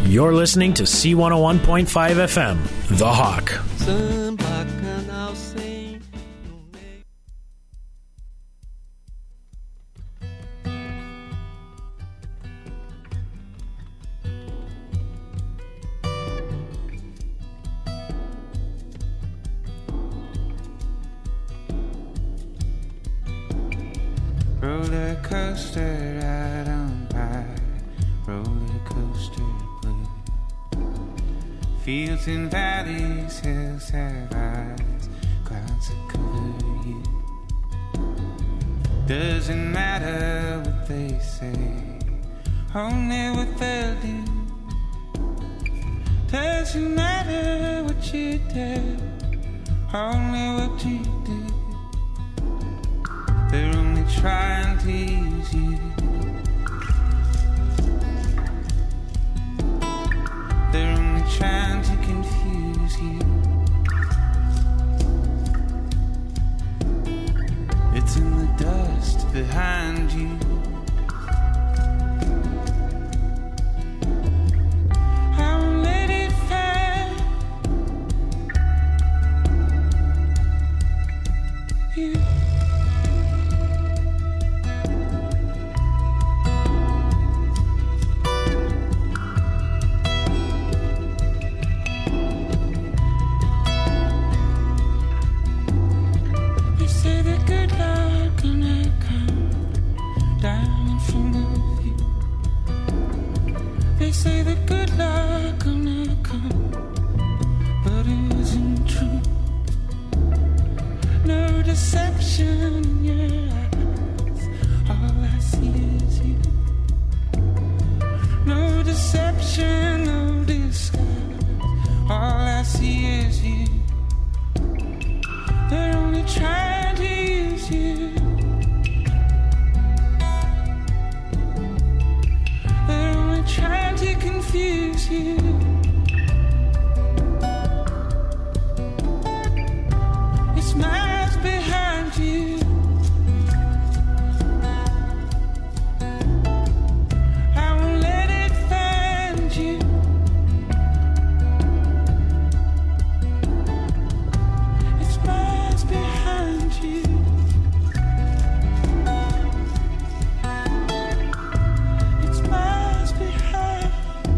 You're listening to C101.5 FM, The Hawk. Roller coaster ride on by, roller coaster blue. Fields and valleys, hills have eyes, clouds that cover you. Doesn't matter what they say, only what they'll do. Doesn't matter what you do, only what you do. They're only trying to use you. They're only trying to confuse you. It's in the dust behind you. I won't let it find you. They say that good luck gonna come, but it wasn't true. No deception in your eyes, all I see is you. No deception, no disguise, all I see is you. They're only trying to use you. Trying to confuse you. It's miles behind you. I won't let it find you. It's miles behind you. It's miles behind.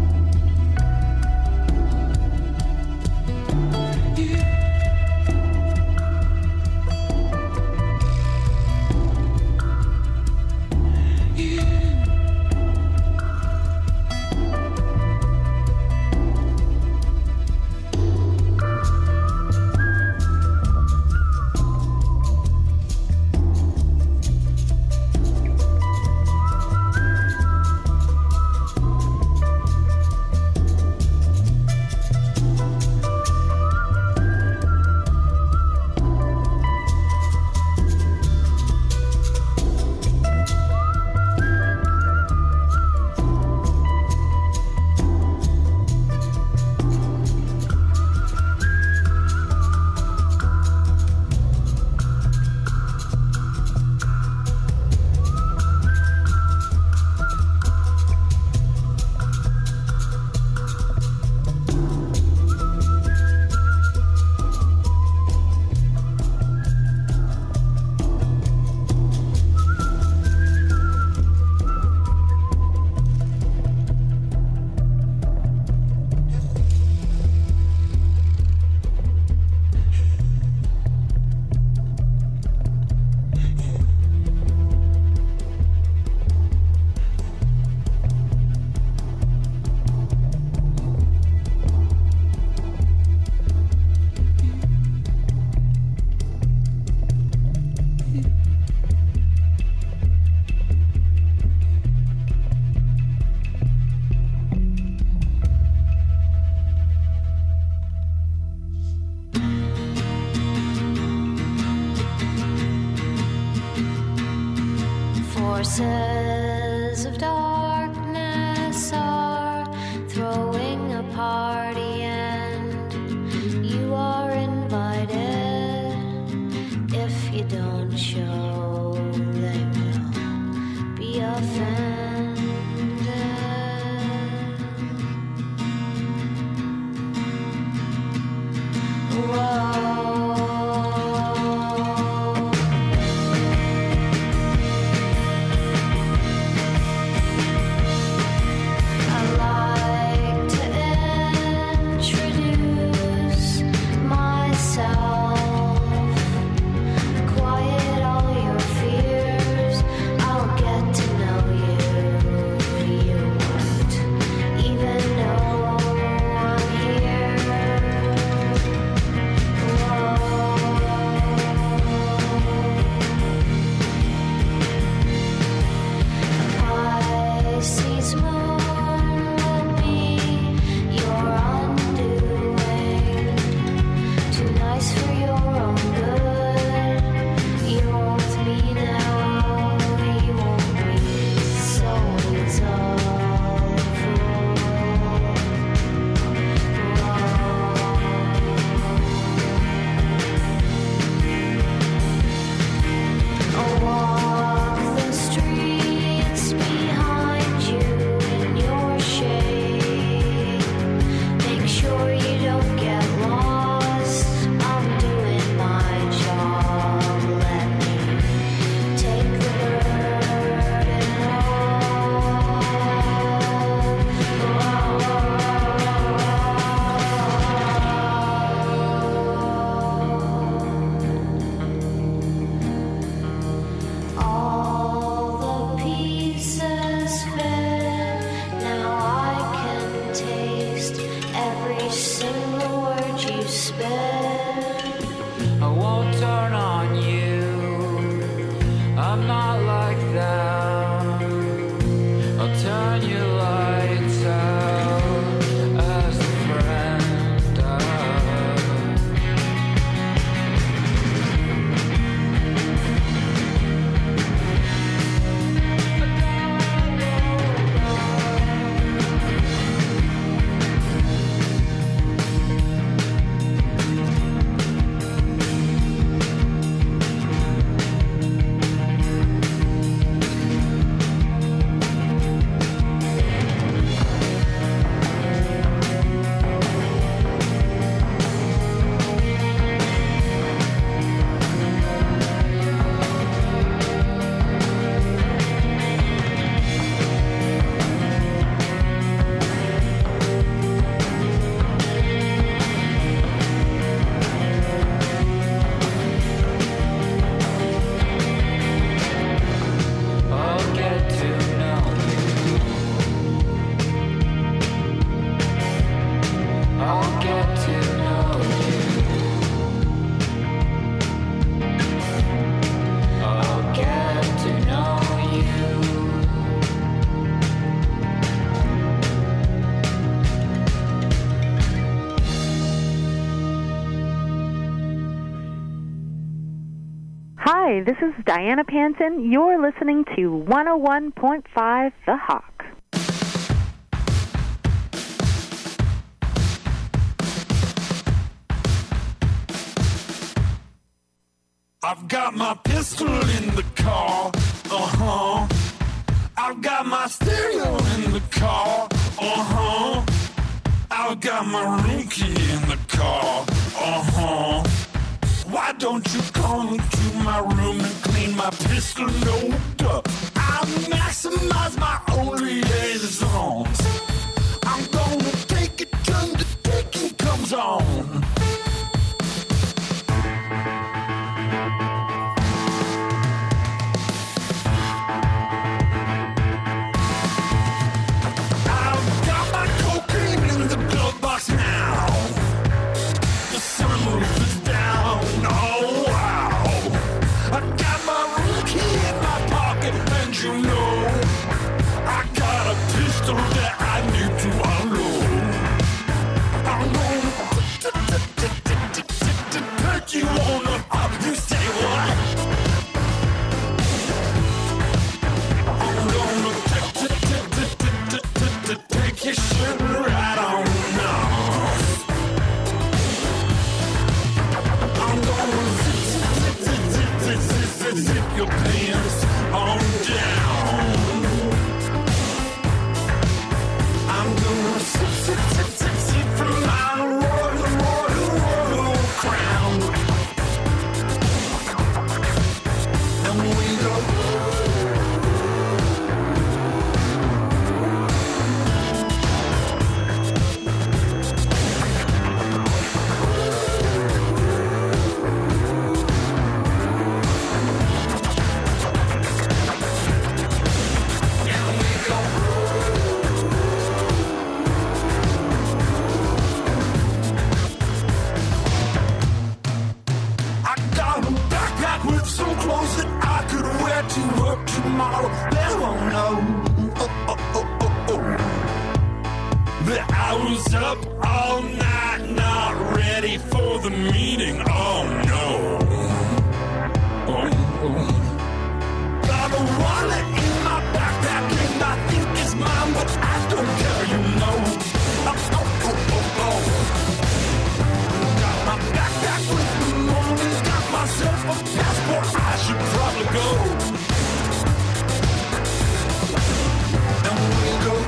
Forces of darkness are throwing a party, and you are invited. If you don't show, they will be offended. not like that. I'll turn your lights out as a friend. Hi, this is Diana Panton. You're listening to 101.5 The Hawk. I've got my pistol in the car, I've got my stereo in the car, I've got my room key in the car, Why don't you come to my room and clean my pistol note up? I maximize my own liaisons. I'm gonna take it till the taking comes on. I've got my cocaine in the glove box now. The sunroof is down. Oh wow! I got my room key in my pocket, and you know I got a pistol that I need to unload. I'm gonna take you on up. You say what? I'm gonna take your shit right on now. I'm gonna zip your pants on down. I'm gonna sip from my royal crown. And we go. I got a backpack with some clothes that I could wear to work tomorrow. They won't know that I was up all night, not ready for the meeting. Oh no. Got a wallet in my backpack and I think it's mine, but I don't care, you know. Got my backpack with the money, got myself a passport, I should probably go. And we go.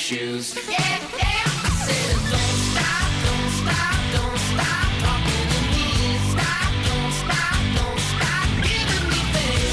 shoes. Yeah, yeah. I said, don't stop, don't stop, don't stop talking to me. Stop, don't stop, don't stop giving me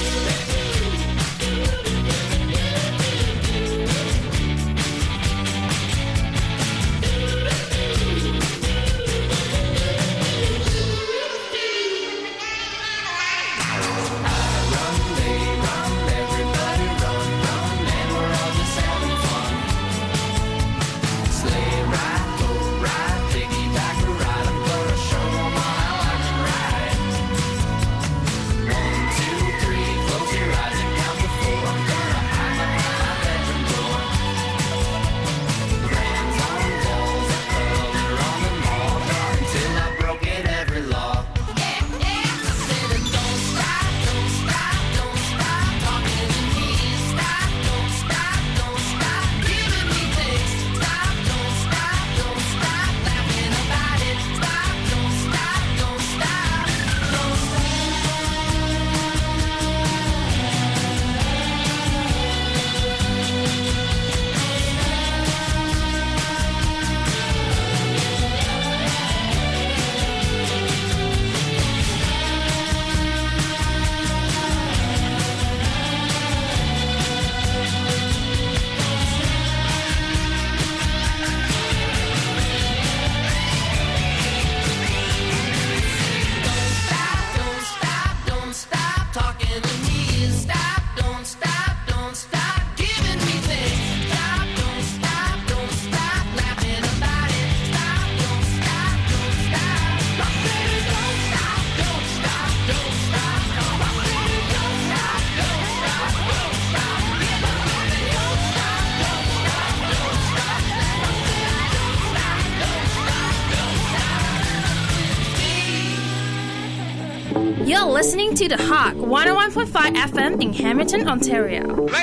You're listening to The Hawk 101.5 FM in Hamilton, Ontario.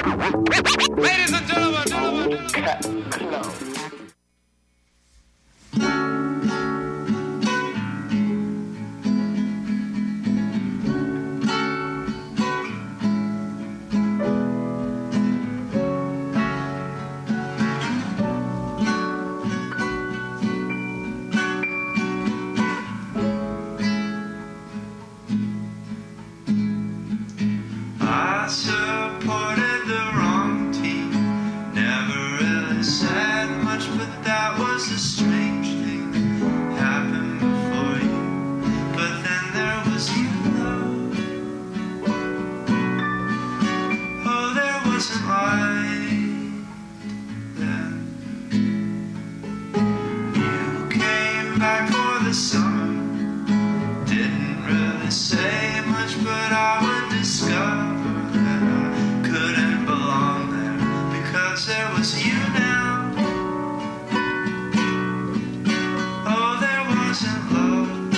Ladies and gentlemen, I supported the wrong team. Never really said much, but that was a strange thing that happened before you. But then there was you, though. Oh, there wasn't light then. You came back for the summer. Didn't really say much, but I would discover that I couldn't belong there because there was you now. Oh, there wasn't love.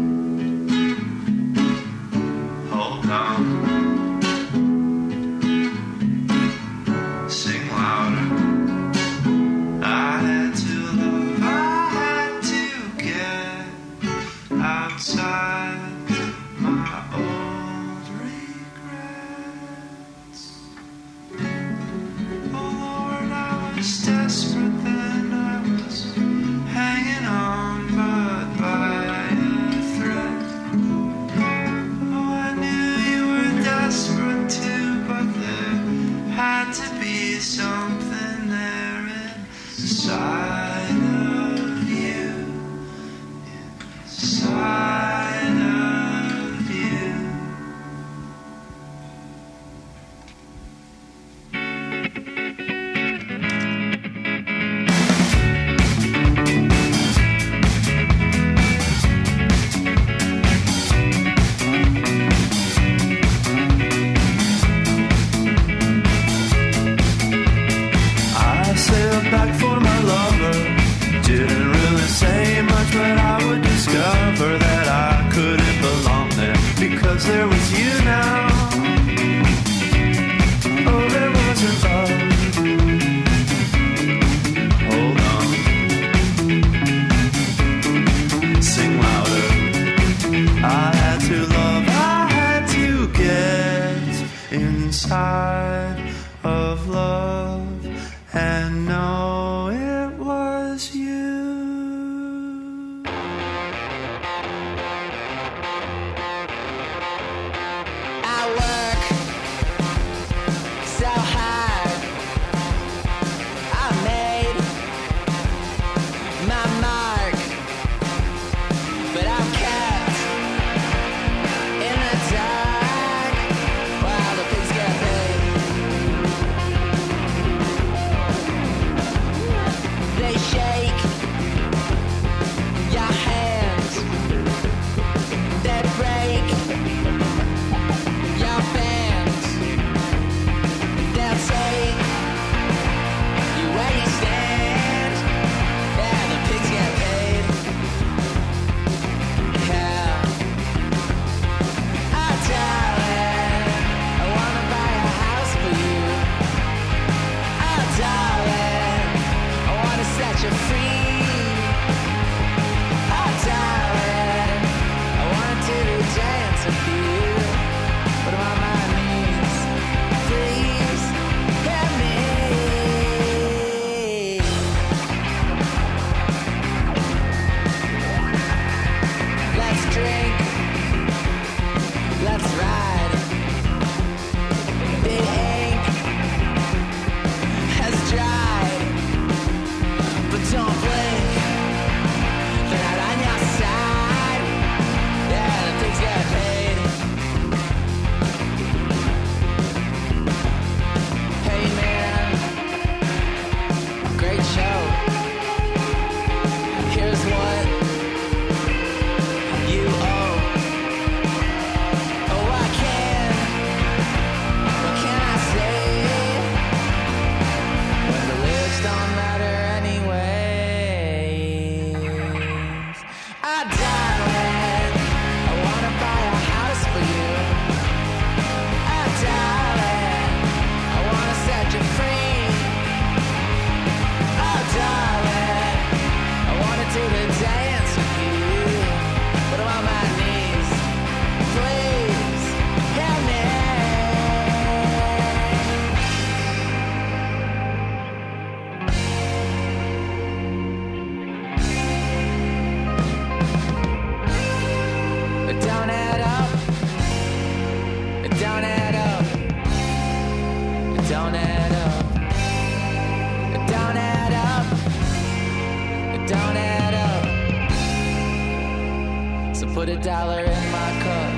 Hold on. Sing louder. I had to love. I had to get outside my old regrets. Oh Lord, I was desperate then. I was hanging on but by a thread. Oh, I knew you were desperate too, but there had to be something there inside of you. Inside of you. I sailed back for my lover. Didn't really say much, but I would discover that I couldn't belong there because there was you now. Oh, there wasn't love. Hold on. Sing louder. I had to love. I had to get inside of love and know don't add up. So put $1 in my cup.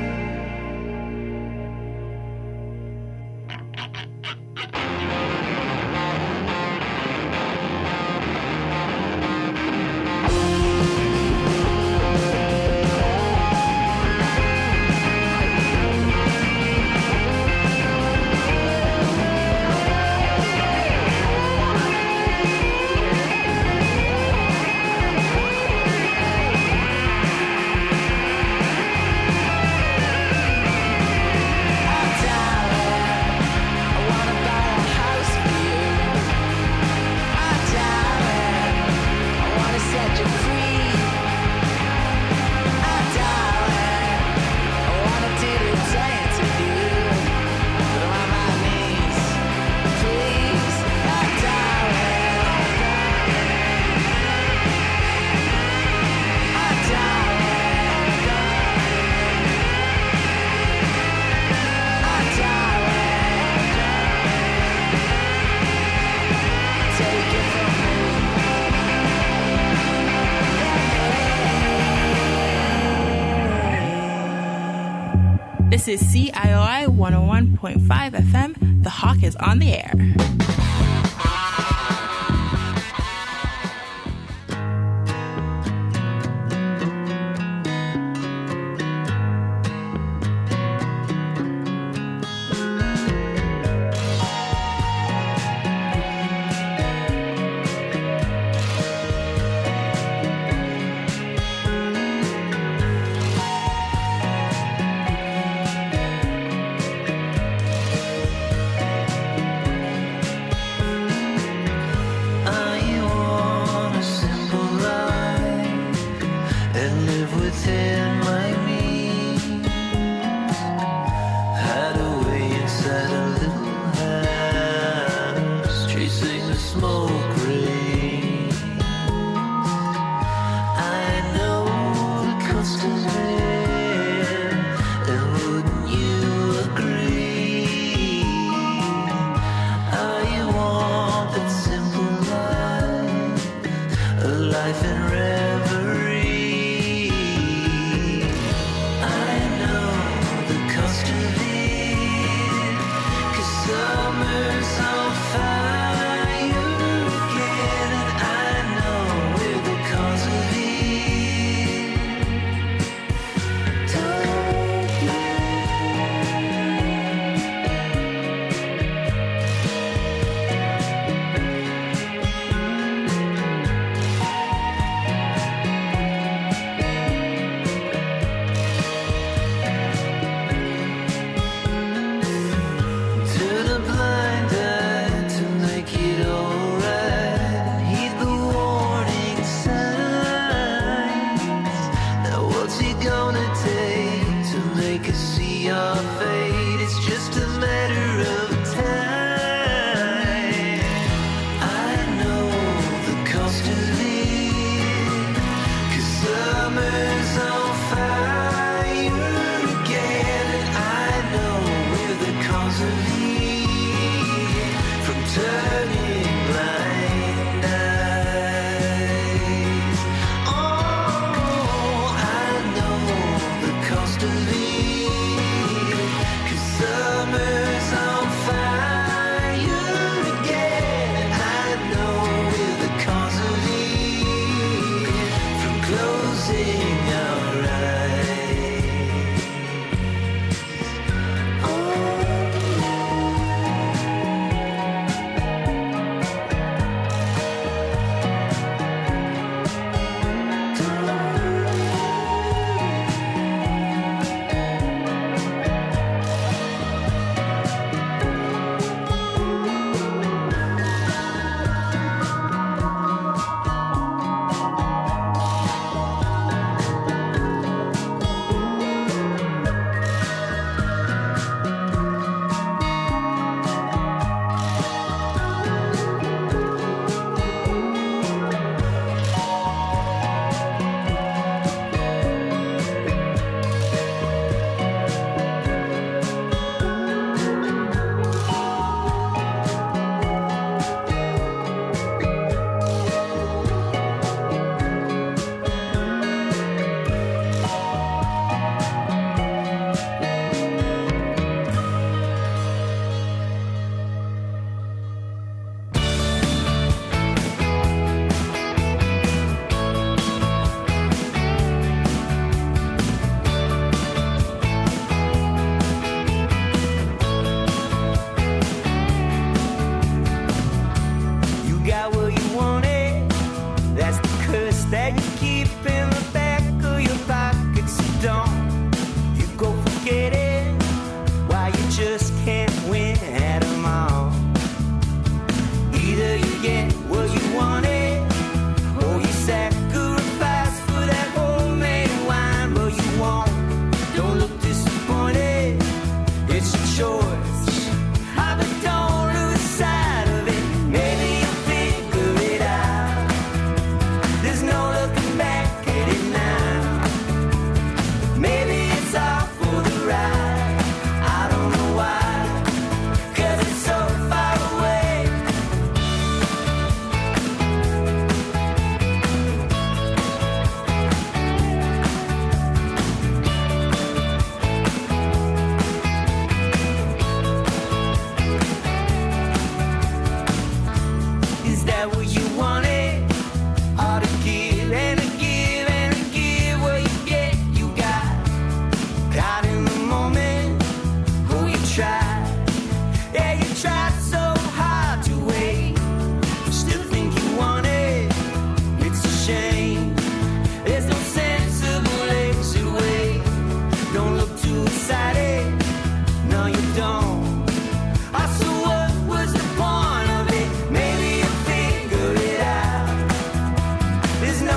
This is CIOI 101.5 FM. The Hawk is on the air.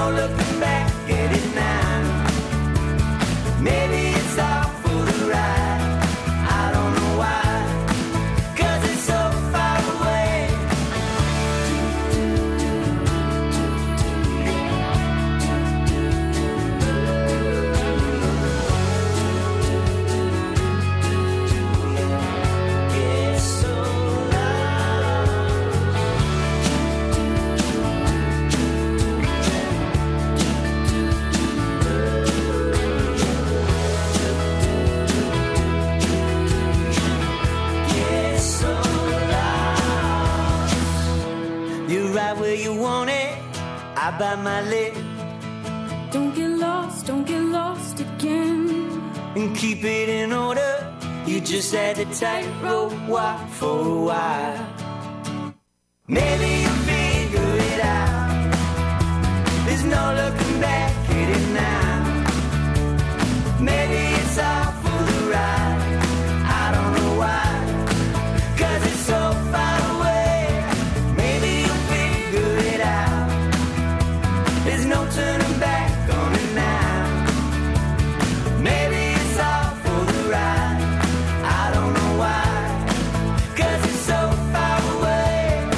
no looking back at it now. Maybe it's all for the ride. I don't know why, 'cause it's so far away. It's so you're right where you want it. I bite my lip. Don't get lost again. And keep it in order. You just had to tightrope walk for a while. Maybe you'll figure it out. There's no looking back at it now. Maybe it's all for the ride. I don't know why, 'cause it's so far away. Maybe you'll figure it out. There's no turning back on it now. Maybe it's all for the ride. I don't know why, 'cause it's so far away.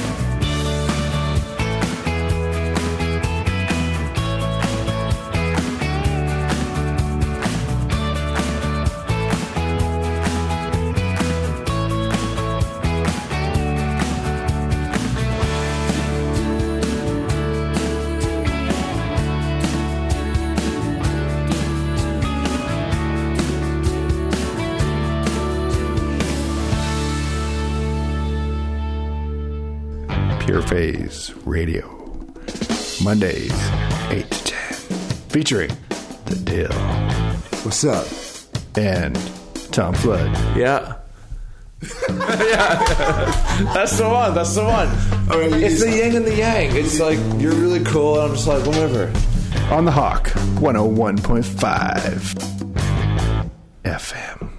Pure Phase Radio. Mondays, 8 to 10. Featuring The Dill. What's up? And Tom Flood. Yeah. Yeah. That's the one. That's the one. Right, it's the yin and the yang. It's like, you're really cool, and I'm just like, whatever. On the Hawk, 101.5 FM.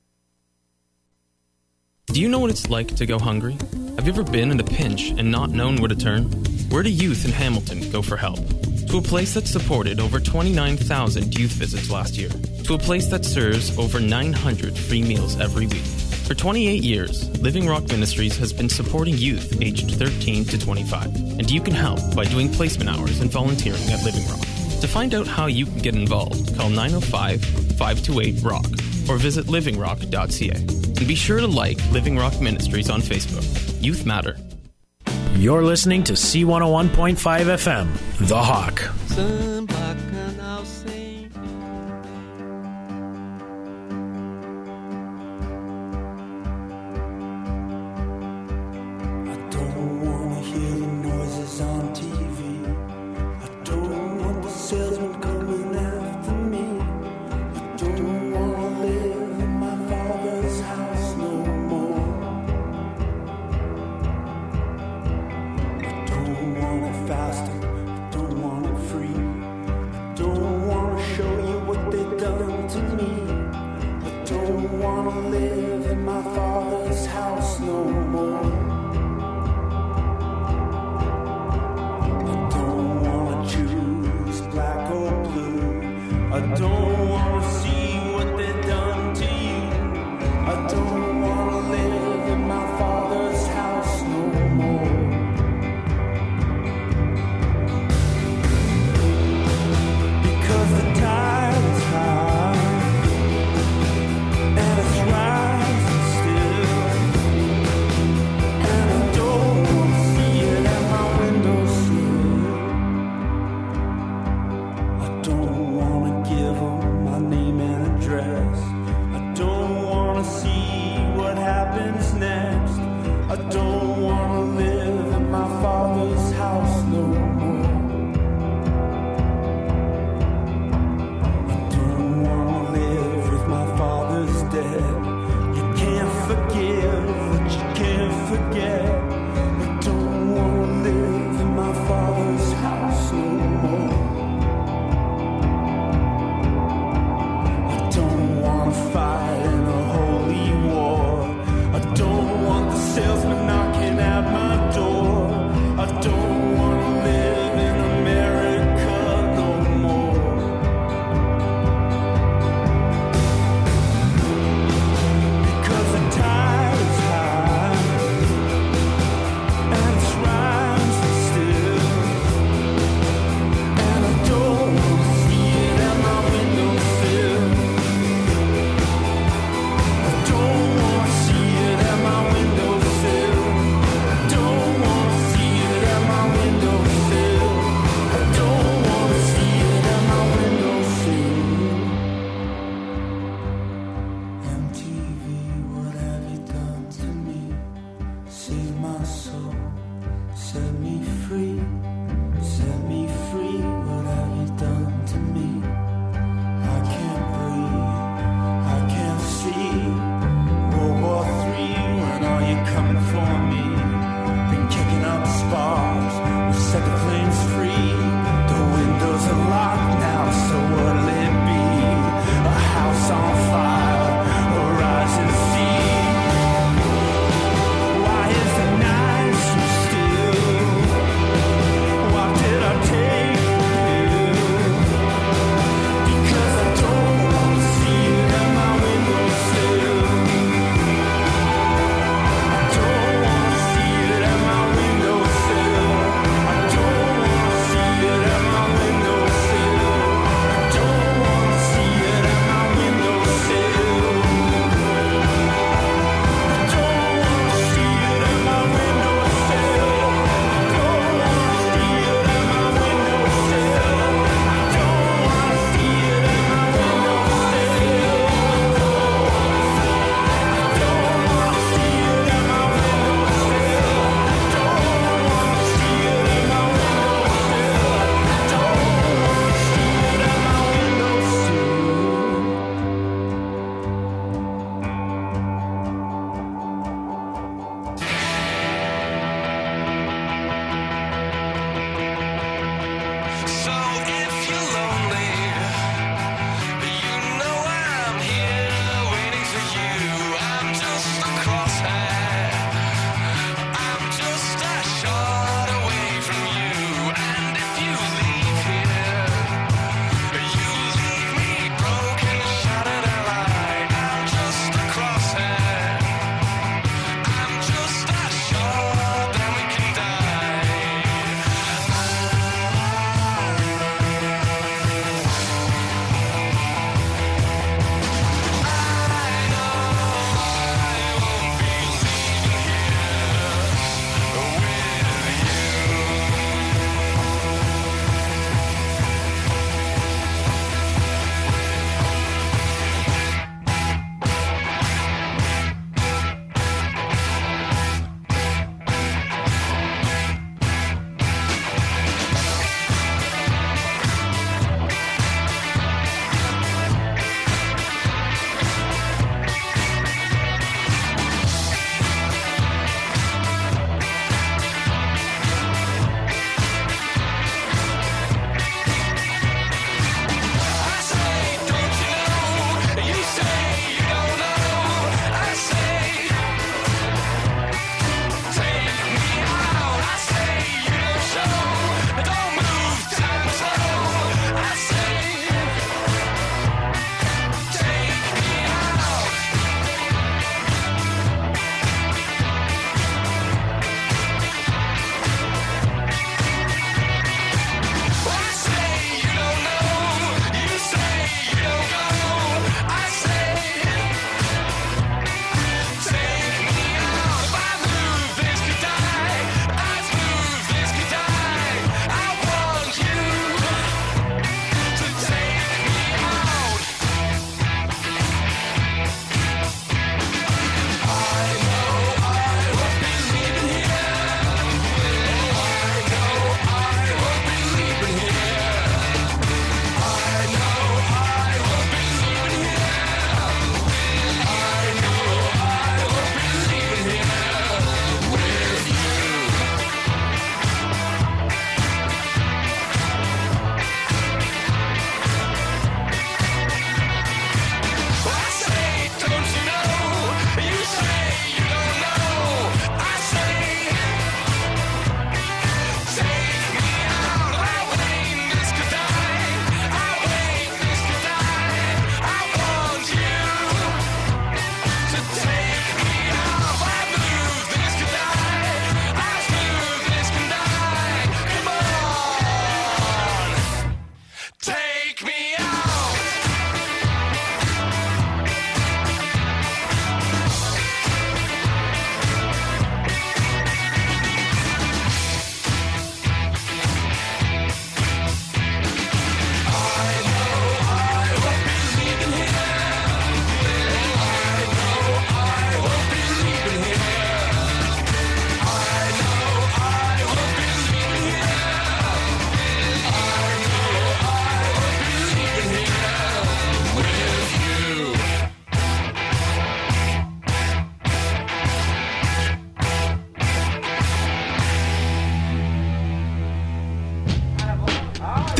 Do you know what it's like to go hungry? Have you ever been in a pinch and not known where to turn? Where do youth in Hamilton go for help? To a place that supported over 29,000 youth visits last year. To a place that serves over 900 free meals every week. For 28 years, Living Rock Ministries has been supporting youth aged 13 to 25. And you can help by doing placement hours and volunteering at Living Rock. To find out how you can get involved, call 905-528-ROCK or visit livingrock.ca. And be sure to like Living Rock Ministries on Facebook. Youth Matter. You're listening to C101.5 FM, The Hawk. Don't wanna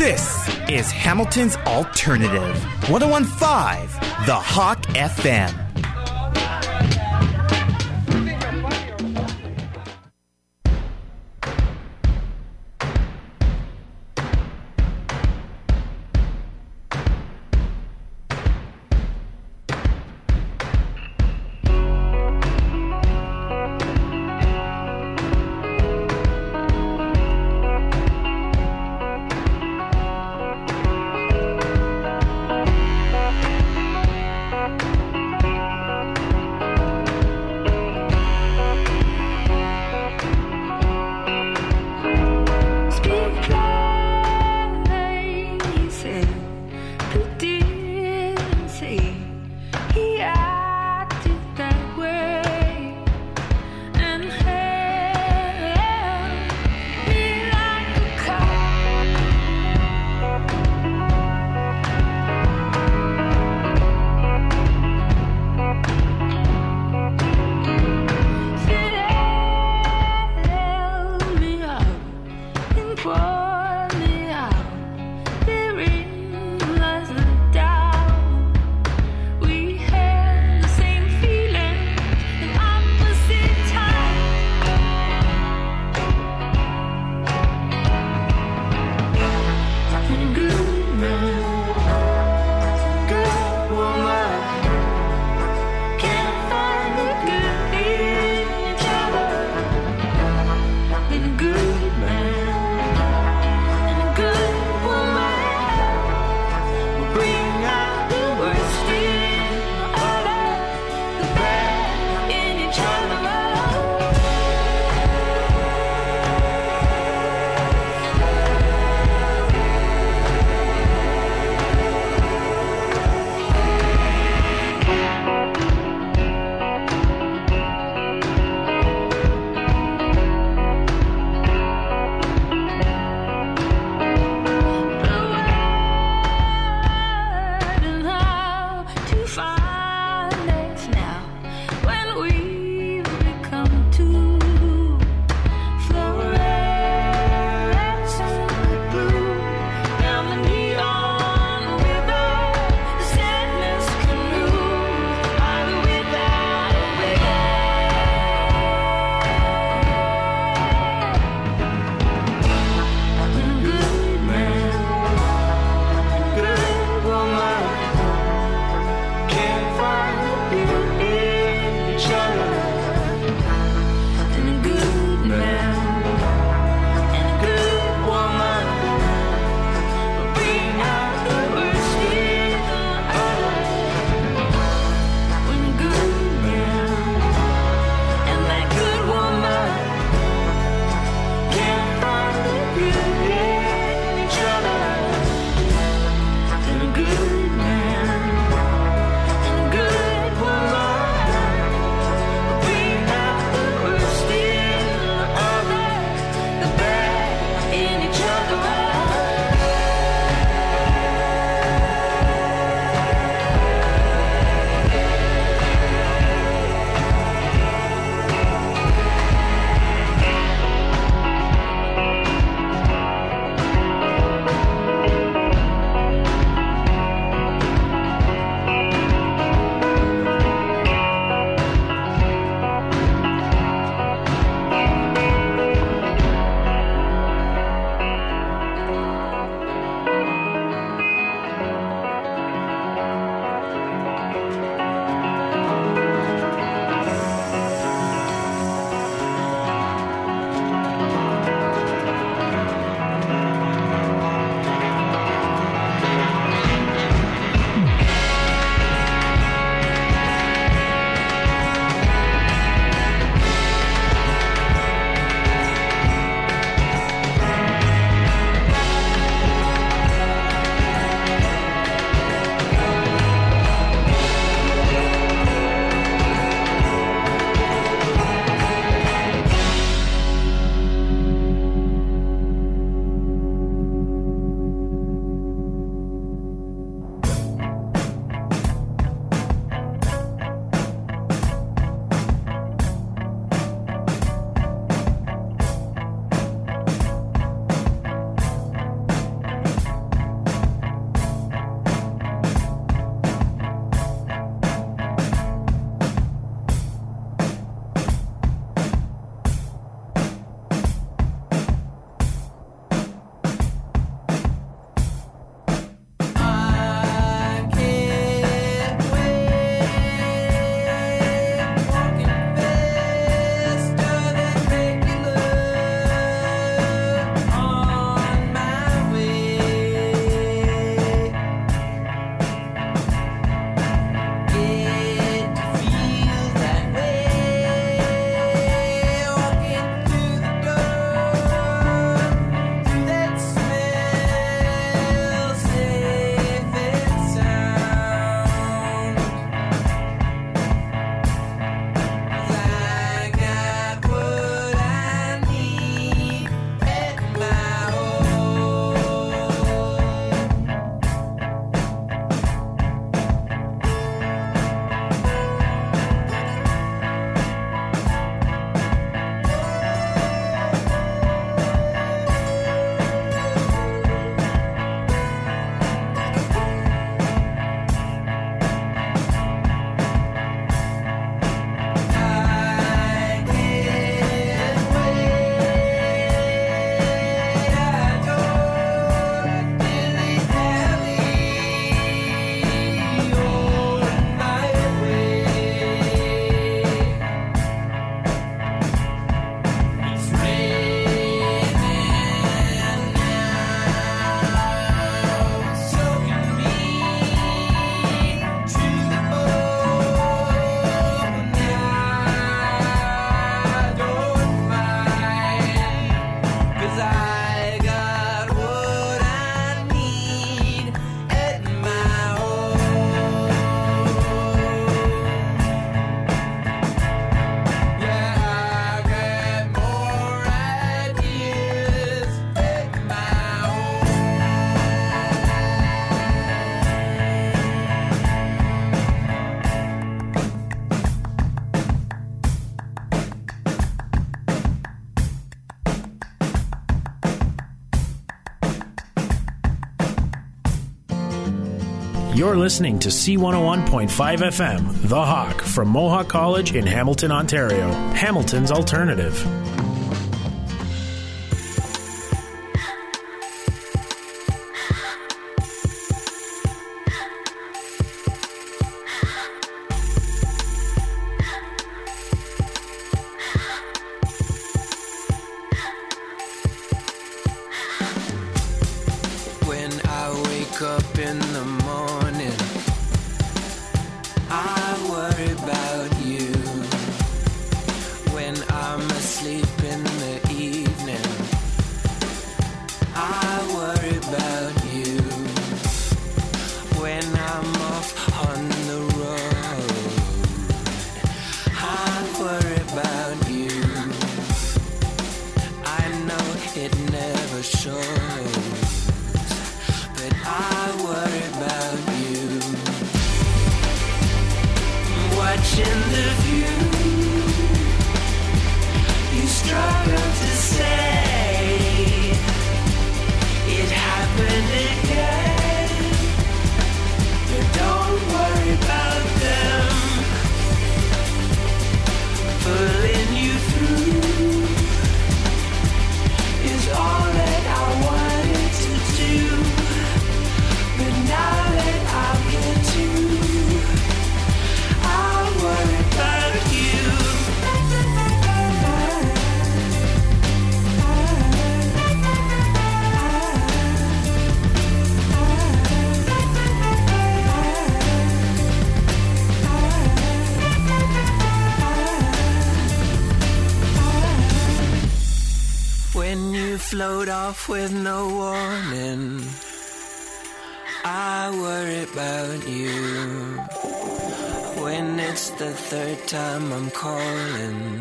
This is Hamilton's Alternative. 101.5, The Hawk FM. You're listening to C101.5 FM, The Hawk, from Mohawk College in Hamilton, Ontario. Hamilton's alternative. When I wake up in the morning, I worry about you. When I'm asleep in the evening, I worry about you. When I'm off on the road, I worry about you. I know it never shows, but I worry about you. Watching the view, you struggle to say it happened again, but don't worry about them pulling you through is all that I wanted to do. But now that I'm here too, I worry about you. When you float off with no warning, I worry about you. When it's the third time I'm calling,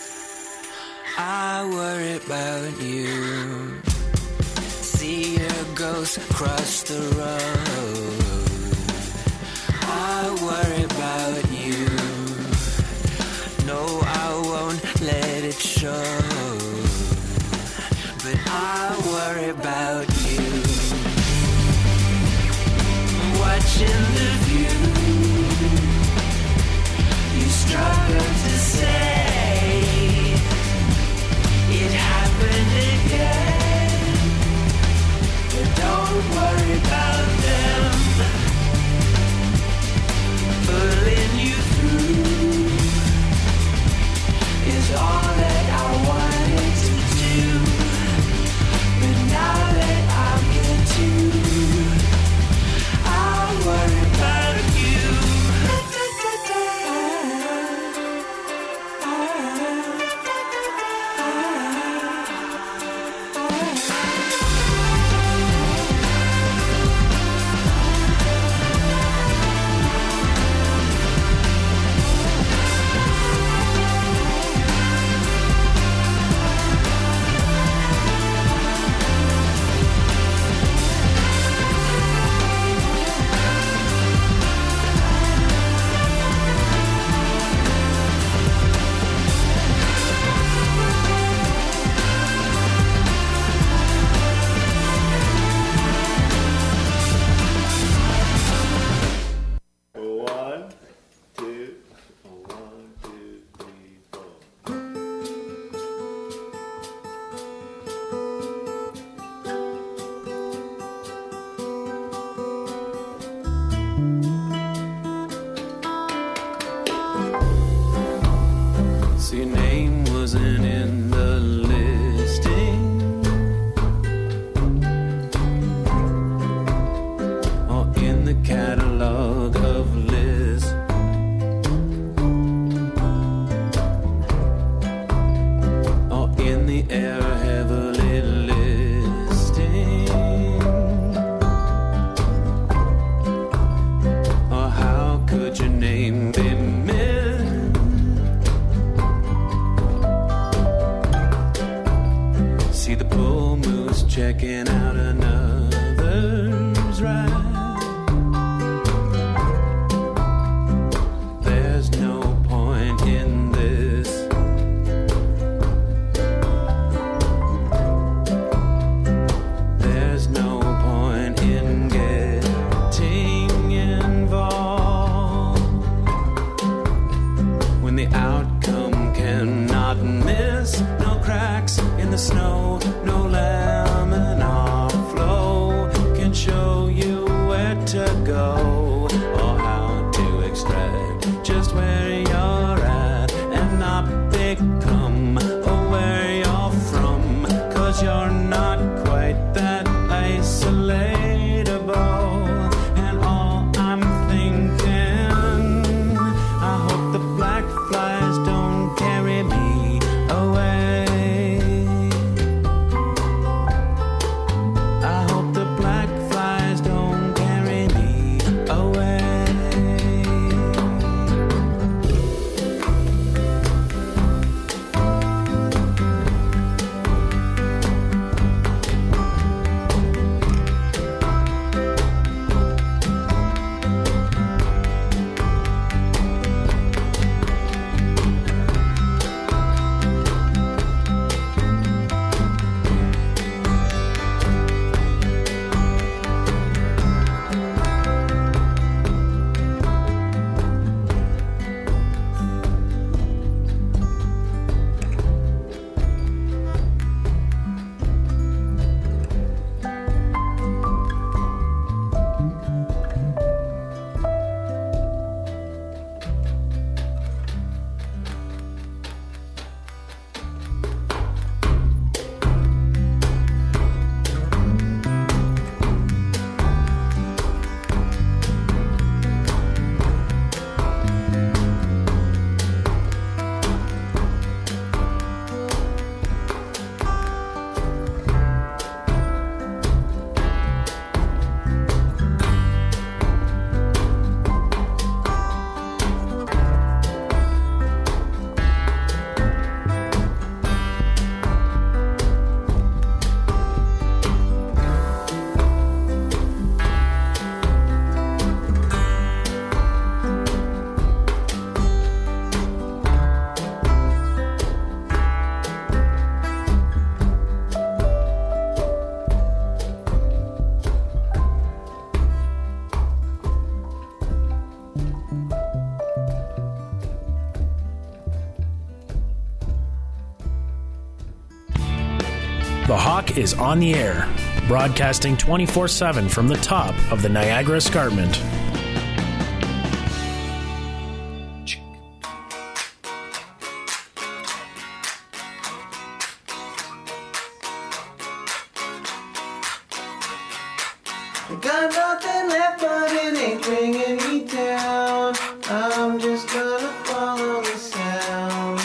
I worry about you. See your ghost cross the road, I worry about you. No, I won't let it show, but I worry about you. Watching the view, you struggle to say it happened again, but don't worry about them pulling you through is all that I wanted to do. But now that I'm here too, I worry about you. So your name wasn't in the listing or in the catalog of lists, or in the error heavily listing, or how could your name be missed? The Hawk is on the air, broadcasting 24/7 from the top of the Niagara Escarpment. I got nothing left, but it ain't bringing me down. I'm just gonna follow the sound.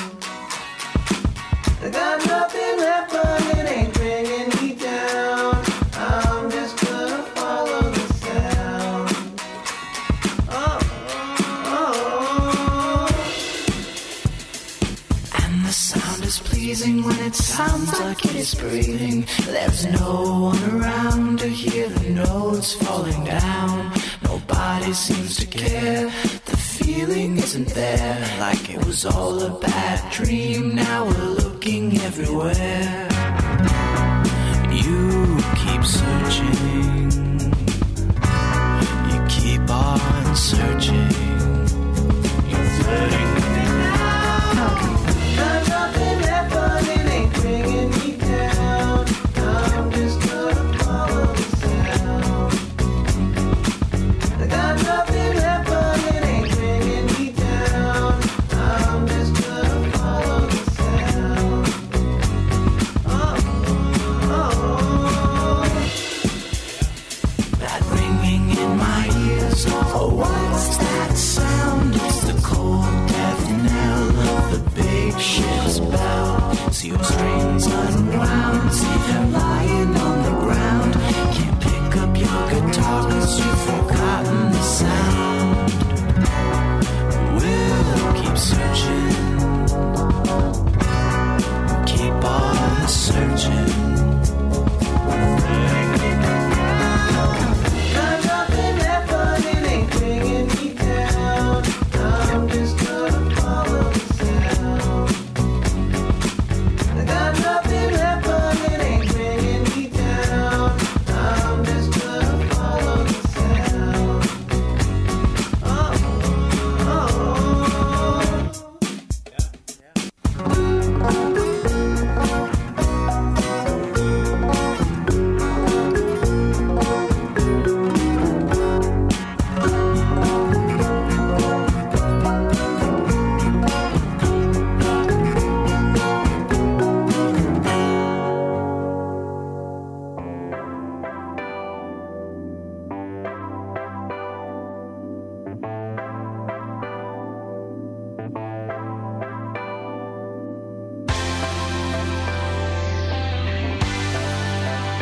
I got nothing left, but it ain't bringing me down. I'm just gonna follow the sound. Oh, oh, oh. And the sound is pleasing when it sounds like it is breathing. There's no one around to hear the notes falling down. Nobody seems to care. The feeling isn't there. Like it was all a bad dream. Now we're looking everywhere. You keep searching. You keep on searching. You're flirting with me now. Got nothing left, but it ain't bringing me down. I'm just gonna follow the sound. I got nothing left, but it ain't bringing me down. I'm just gonna follow the sound. Oh, oh, oh. That ringing in my ears. Oh, what's that sound? It's the cold death knell of the big ship's bell. See your strings unwound. See them lying on the ground. Can't pick up your guitar 'cause you've forgotten the sound.